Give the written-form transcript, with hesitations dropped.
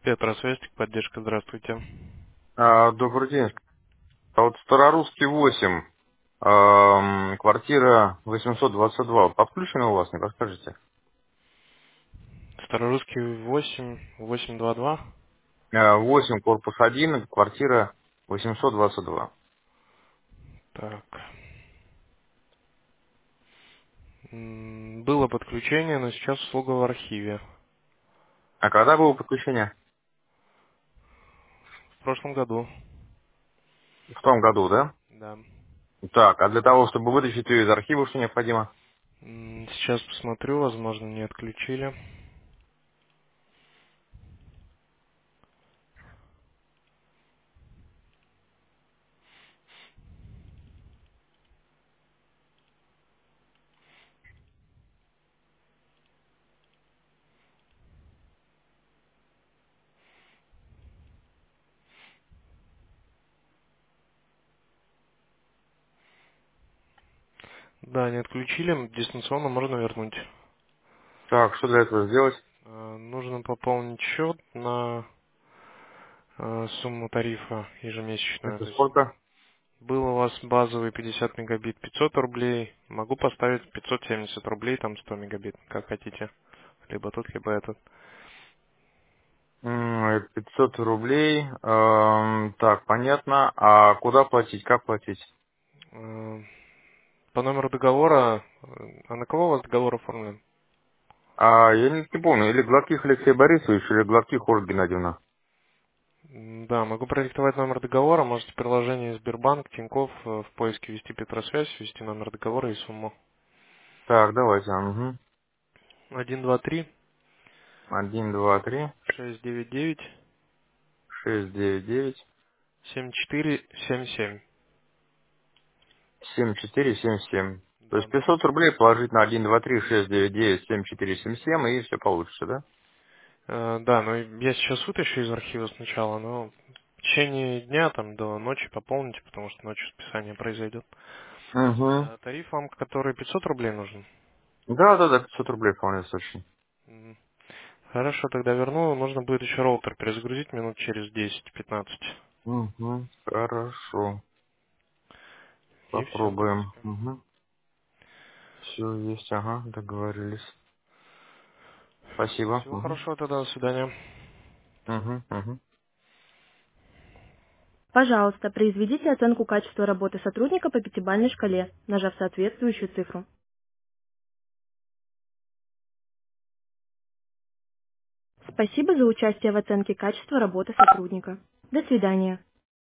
Петросвязь, поддержка, здравствуйте. Добрый день. А вот Старорусский 8, квартира 822. Подключена у вас, не подскажете? Старорусский 8, 822. 8, корпус 1, квартира 822. Так. Было подключение, но сейчас услуга в архиве. А когда было подключение? В прошлом году. В том году, да? Да. Так, а для того, чтобы вытащить ее из архива, что необходимо? Сейчас посмотрю, возможно, не отключили. Да, не отключили, дистанционно можно вернуть. Так, что для этого сделать? Нужно пополнить счет на сумму тарифа ежемесячную. Это То есть сколько? был у вас базовый 50 мегабит 500 рублей. Могу поставить 570 рублей, там 100 мегабит, как хотите. Либо тот, либо этот. 500 рублей. Так, понятно. А куда платить? Как платить? Э, По номеру договора, а на кого у вас договор оформлен? Я не помню, или Гладких Алексей Борисович, или Гладких Ольга Геннадьевна. Да, могу продиктовать номер договора. Можете в приложении Сбербанк, Тинькофф в поиске ввести Петросвязь, ввести номер договора и сумму. Так, давайте. Угу. 123 1, 2, 3, 699 6, 9, 9, 7477. 7, 4, 7, 7. То Да. есть 500 рублей положить на 1, 2, 3, 6, 9, 9, 7, 4, 7, 7, и все получится, да? Да, но я сейчас вытащу из архива сначала, но в течение дня, там, до ночи пополните, потому что ночью списание произойдет. Угу. Тариф вам, который 500 рублей нужен? Да, да, да, 500 рублей вполне достаточно. М, Хорошо, тогда верну. Нужно будет еще роутер перезагрузить минут через 10-15. Угу. Хорошо. И все, в Попробуем. принципе. Угу. Все есть, ага, договорились. Спасибо. Всего Угу. хорошего тогда, до свидания. Угу. Угу. Пожалуйста, произведите оценку качества работы сотрудника по пятибалльной шкале, нажав соответствующую цифру. Спасибо за участие в оценке качества работы сотрудника. До свидания.